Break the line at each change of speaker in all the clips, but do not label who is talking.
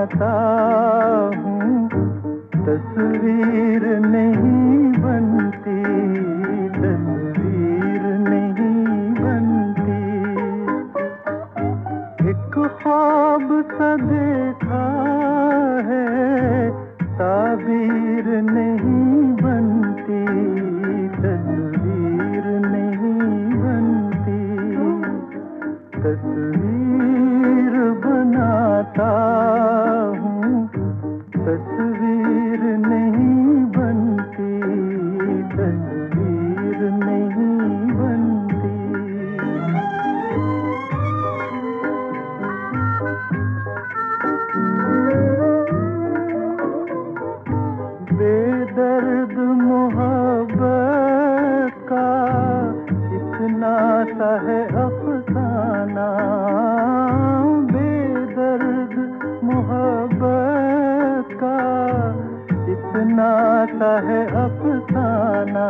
बनाता हूँ, तस्वीर नहीं बनती, तस्वीर नहीं बनती। एक ख्वाब सा देखा है, ताबीर नहीं बनती, तस्वीर नहीं बनती। तस्वीर बनाता हूँ, तस्वीर नहीं बनती, तस्वीर नहीं बनती। बेदर्द मोहब्बत का इतना सा है अफसाना, बेदर्द मोहब्बत का इतना सा है अफसाना।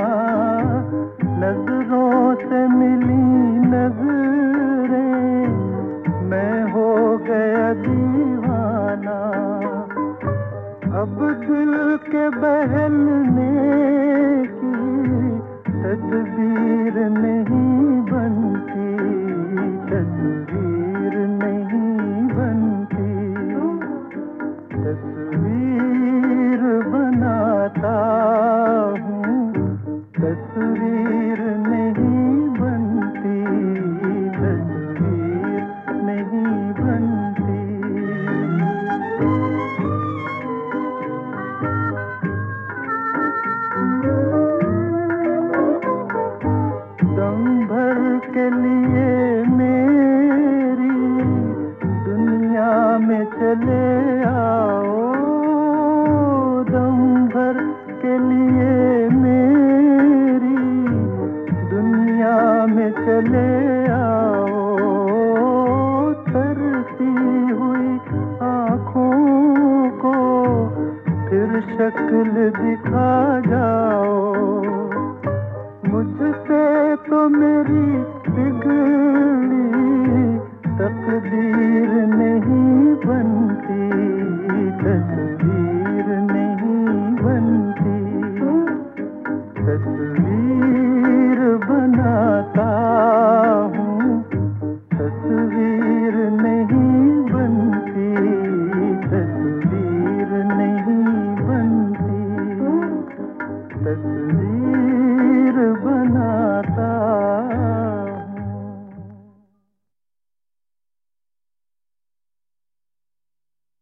नजरों से मिली नजरें, मैं हो गया दीवाना। अब दिल के बहलने की तदबीर नहीं बनती, तस्वीर नहीं बनती। तस्वीर बनाता हूँ, तस्वीर नहीं बनती, तस्वीर नहीं बनती। दम भर के लिए मेरी दुनिया में चले आओ, दम भर के लिए मेरी दुनिया में चले आओ। तरती हुई आँखों को फिर शक्ल दिखा जाओ। मुझसे तो मेरी बिगड़ी तकदीर नहीं बनती, तस्वीर नहीं बनती। तस्वीर